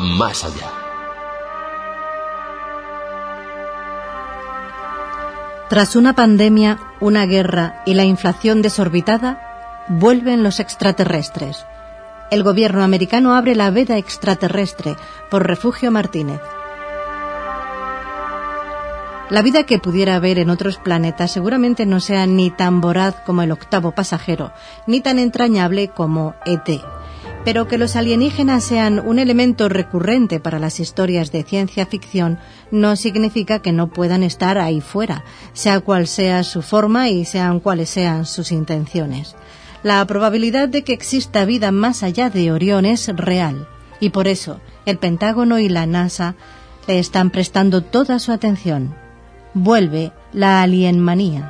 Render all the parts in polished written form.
más allá. Tras una pandemia, una guerra y la inflación desorbitada, vuelven los extraterrestres. El gobierno americano abre la veda extraterrestre por Refugio Martínez. La vida que pudiera haber en otros planetas seguramente no sea ni tan voraz como el octavo pasajero, ni tan entrañable como ET. Pero que los alienígenas sean un elemento recurrente para las historias de ciencia ficción no significa que no puedan estar ahí fuera, sea cual sea su forma y sean cuales sean sus intenciones. La probabilidad de que exista vida más allá de Orión es real, y por eso el Pentágono y la NASA le están prestando toda su atención. Vuelve la alienmanía.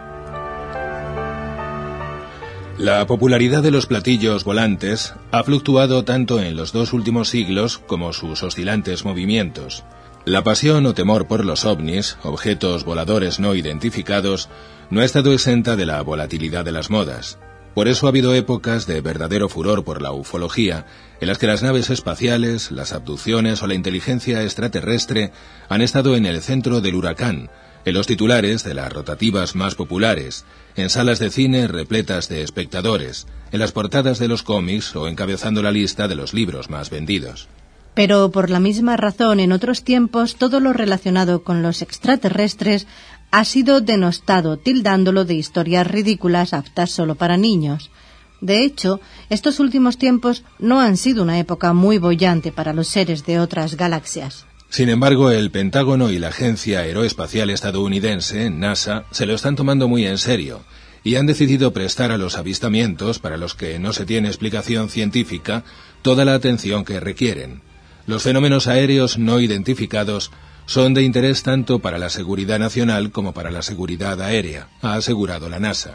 La popularidad de los platillos volantes ha fluctuado tanto en los 2 últimos siglos como sus oscilantes movimientos. La pasión o temor por los ovnis, objetos voladores no identificados, no ha estado exenta de la volatilidad de las modas. Por eso ha habido épocas de verdadero furor por la ufología, en las que las naves espaciales, las abducciones o la inteligencia extraterrestre han estado en el centro del huracán, en los titulares de las rotativas más populares, en salas de cine repletas de espectadores, en las portadas de los cómics o encabezando la lista de los libros más vendidos. Pero por la misma razón, en otros tiempos, todo lo relacionado con los extraterrestres ha sido denostado, tildándolo de historias ridículas aptas solo para niños. De hecho, estos últimos tiempos no han sido una época muy boyante para los seres de otras galaxias. Sin embargo, el Pentágono y la Agencia Aeroespacial Estadounidense, NASA, se lo están tomando muy en serio y han decidido prestar a los avistamientos, para los que no se tiene explicación científica, toda la atención que requieren. Los fenómenos aéreos no identificados son de interés tanto para la seguridad nacional como para la seguridad aérea, ha asegurado la NASA.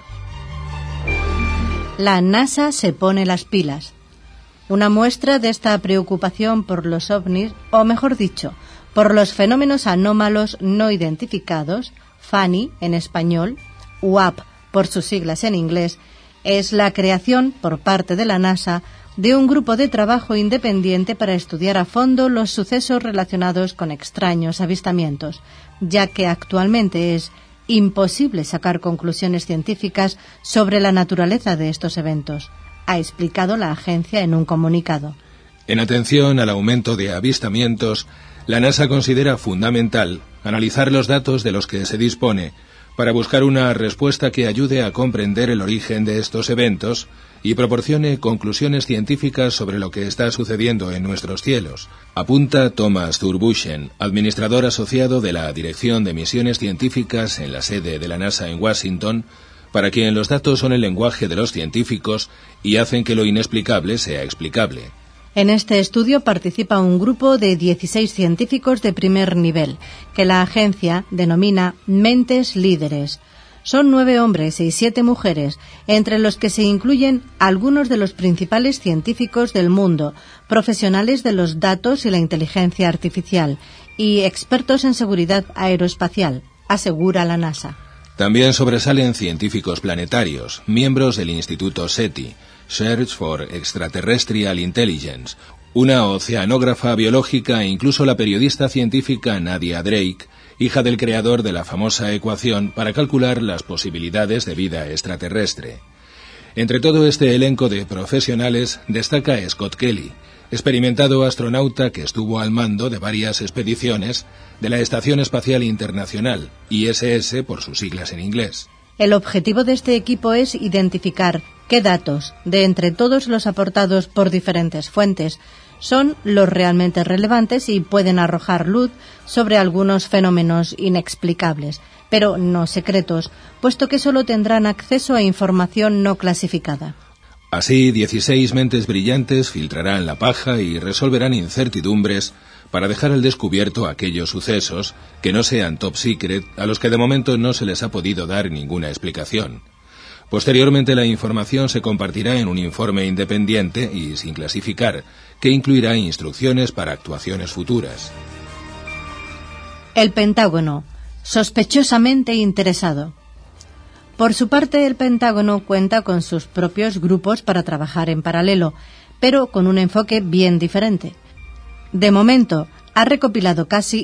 La NASA se pone las pilas. Una muestra de esta preocupación por los ovnis, o mejor dicho, por los fenómenos anómalos no identificados, FANI en español, UAP por sus siglas en inglés, es la creación por parte de la NASA de un grupo de trabajo independiente para estudiar a fondo los sucesos relacionados con extraños avistamientos, ya que actualmente es imposible sacar conclusiones científicas sobre la naturaleza de estos eventos, ha explicado la agencia en un comunicado. En atención al aumento de avistamientos, la NASA considera fundamental analizar los datos de los que se dispone para buscar una respuesta que ayude a comprender el origen de estos eventos y proporcione conclusiones científicas sobre lo que está sucediendo en nuestros cielos, apunta Thomas Zurbuchen, administrador asociado de la Dirección de Misiones Científicas en la sede de la NASA en Washington, para quien los datos son el lenguaje de los científicos y hacen que lo inexplicable sea explicable. En este estudio participa un grupo de 16 científicos de primer nivel, que la agencia denomina Mentes Líderes. Son 9 hombres y 7 mujeres, entre los que se incluyen algunos de los principales científicos del mundo, profesionales de los datos y la inteligencia artificial, y expertos en seguridad aeroespacial, asegura la NASA. También sobresalen científicos planetarios, miembros del Instituto SETI, Search for Extraterrestrial Intelligence, una oceanógrafa biológica e incluso la periodista científica Nadia Drake, hija del creador de la famosa ecuación para calcular las posibilidades de vida extraterrestre. Entre todo este elenco de profesionales destaca Scott Kelly, experimentado astronauta que estuvo al mando de varias expediciones de la Estación Espacial Internacional, ISS por sus siglas en inglés. El objetivo de este equipo es identificar qué datos, de entre todos los aportados por diferentes fuentes, son los realmente relevantes y pueden arrojar luz sobre algunos fenómenos inexplicables, pero no secretos, puesto que solo tendrán acceso a información no clasificada. Así, 16 mentes brillantes filtrarán la paja y resolverán incertidumbres para dejar al descubierto aquellos sucesos que no sean top secret, a los que de momento no se les ha podido dar ninguna explicación. Posteriormente, la información se compartirá en un informe independiente y sin clasificar, que incluirá instrucciones para actuaciones futuras. El Pentágono, sospechosamente interesado. Por su parte, el Pentágono cuenta con sus propios grupos para trabajar en paralelo, pero con un enfoque bien diferente. De momento, ha recopilado casi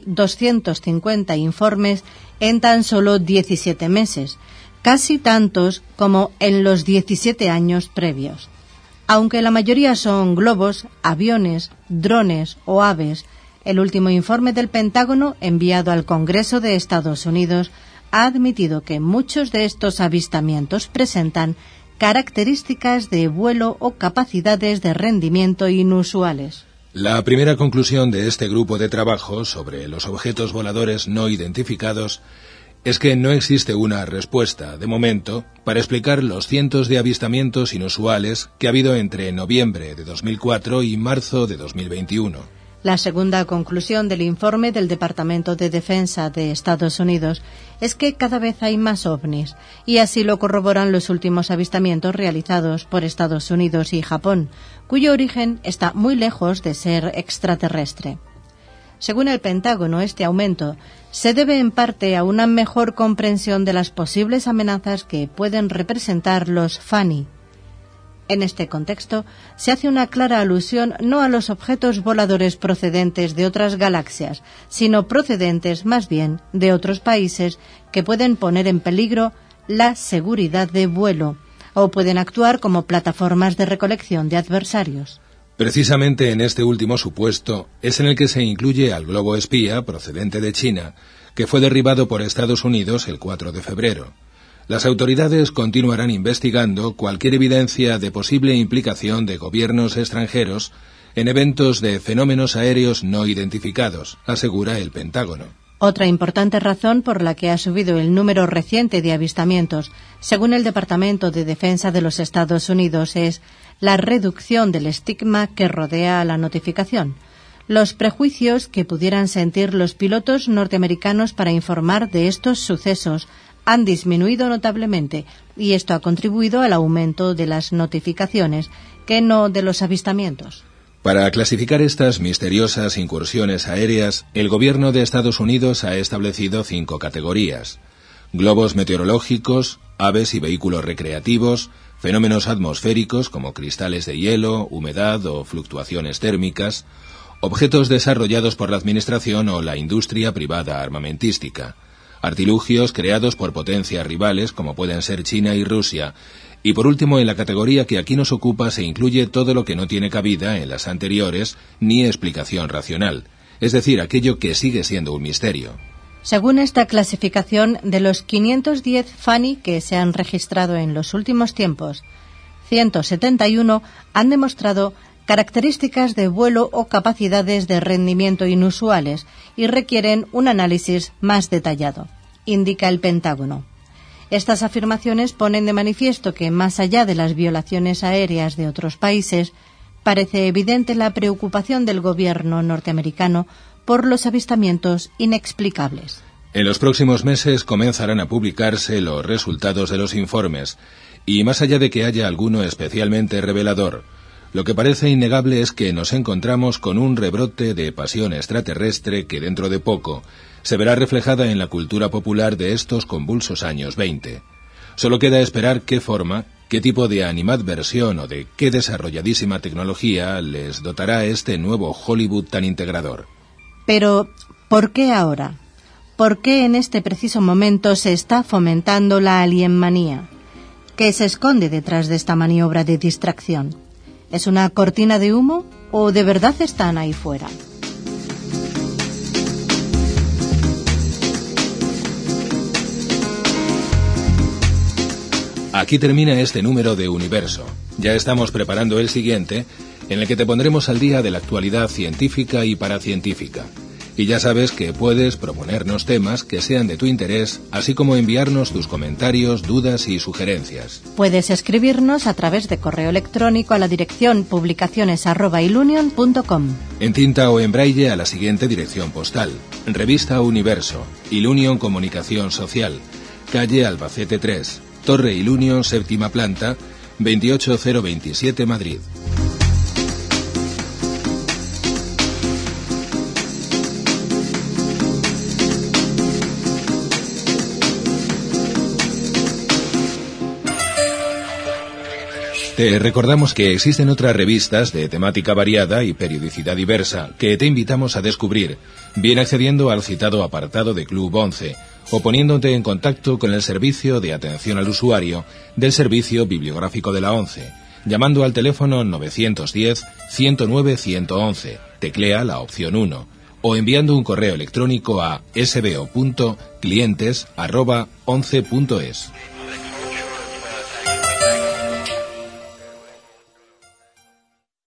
250 informes en tan solo 17 meses, casi tantos como en los 17 años previos. Aunque la mayoría son globos, aviones, drones o aves, el último informe del Pentágono enviado al Congreso de Estados Unidos ha admitido que muchos de estos avistamientos presentan características de vuelo o capacidades de rendimiento inusuales. La primera conclusión de este grupo de trabajo sobre los objetos voladores no identificados es que no existe una respuesta, de momento, para explicar los cientos de avistamientos inusuales que ha habido entre noviembre de 2004 y marzo de 2021. La segunda conclusión del informe del Departamento de Defensa de Estados Unidos es que cada vez hay más ovnis, y así lo corroboran los últimos avistamientos realizados por Estados Unidos y Japón, cuyo origen está muy lejos de ser extraterrestre. Según el Pentágono, este aumento se debe en parte a una mejor comprensión de las posibles amenazas que pueden representar los FANI. En este contexto, se hace una clara alusión no a los objetos voladores procedentes de otras galaxias, sino procedentes más bien de otros países que pueden poner en peligro la seguridad de vuelo o pueden actuar como plataformas de recolección de adversarios. Precisamente en este último supuesto es en el que se incluye al globo espía procedente de China, que fue derribado por Estados Unidos el 4 de febrero. Las autoridades continuarán investigando cualquier evidencia de posible implicación de gobiernos extranjeros en eventos de fenómenos aéreos no identificados, asegura el Pentágono. Otra importante razón por la que ha subido el número reciente de avistamientos, según el Departamento de Defensa de los Estados Unidos, es la reducción del estigma que rodea a la notificación. Los prejuicios que pudieran sentir los pilotos norteamericanos para informar de estos sucesos han disminuido notablemente, y esto ha contribuido al aumento de las notificaciones, que no de los avistamientos. Para clasificar estas misteriosas incursiones aéreas, el gobierno de Estados Unidos ha establecido 5 categorías: globos meteorológicos, aves y vehículos recreativos, fenómenos atmosféricos como cristales de hielo, humedad o fluctuaciones térmicas, objetos desarrollados por la administración o la industria privada armamentística, artilugios creados por potencias rivales como pueden ser China y Rusia, y por último en la categoría que aquí nos ocupa se incluye todo lo que no tiene cabida en las anteriores ni explicación racional, es decir, aquello que sigue siendo un misterio. Según esta clasificación, de los 510 FANI que se han registrado en los últimos tiempos, 171 han demostrado características de vuelo o capacidades de rendimiento inusuales y requieren un análisis más detallado, indica el Pentágono. Estas afirmaciones ponen de manifiesto que, más allá de las violaciones aéreas de otros países, parece evidente la preocupación del gobierno norteamericano por los avistamientos inexplicables. En los próximos meses comenzarán a publicarse los resultados de los informes, y más allá de que haya alguno especialmente revelador, lo que parece innegable es que nos encontramos con un rebrote de pasión extraterrestre que dentro de poco se verá reflejada en la cultura popular de estos convulsos años 20. Solo queda esperar qué forma, qué tipo de animadversión o de qué desarrolladísima tecnología les dotará este nuevo Hollywood tan integrador. Pero, ¿por qué ahora? ¿Por qué en este preciso momento se está fomentando la alienmanía? ¿Qué se esconde detrás de esta maniobra de distracción? ¿Es una cortina de humo o de verdad están ahí fuera? Aquí termina este número de Universo. Ya estamos preparando el siguiente, en el que te pondremos al día de la actualidad científica y paracientífica. Y ya sabes que puedes proponernos temas que sean de tu interés, así como enviarnos tus comentarios, dudas y sugerencias. Puedes escribirnos a través de correo electrónico a la dirección publicaciones@ilunion.com. En tinta o en braille a la siguiente dirección postal: Revista Universo, Ilunion Comunicación Social, calle Albacete 3, Torre Ilunion, 7ª planta, 28027 Madrid. Te recordamos que existen otras revistas de temática variada y periodicidad diversa que te invitamos a descubrir, bien accediendo al citado apartado de Club 11 o poniéndote en contacto con el servicio de atención al usuario del Servicio Bibliográfico de la ONCE, llamando al teléfono 910-109-111, teclea la opción 1, o enviando un correo electrónico a sbo.clientes@11.es.